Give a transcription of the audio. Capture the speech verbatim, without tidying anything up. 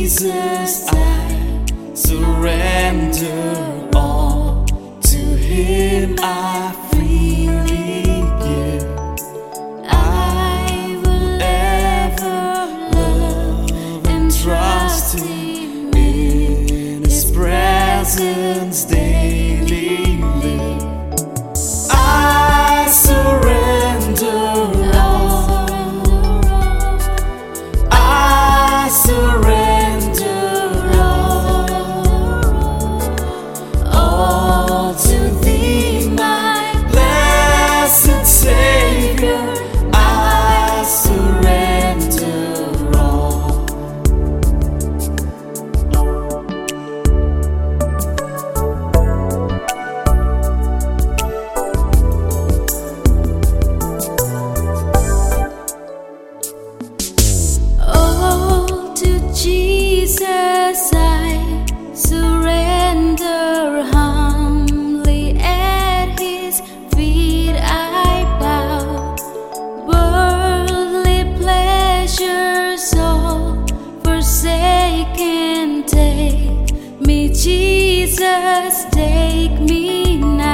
Jesus, I surrender all. To Him I freely give. I will ever love and trust Him, in His presence daily live. I surrender all. I surrender all. All to Thee, my blessed Savior. I surrender all. All to Jesus I surrender, humbly at His feet I bow. Worldly pleasures all forsaken, take me, Jesus, take me now.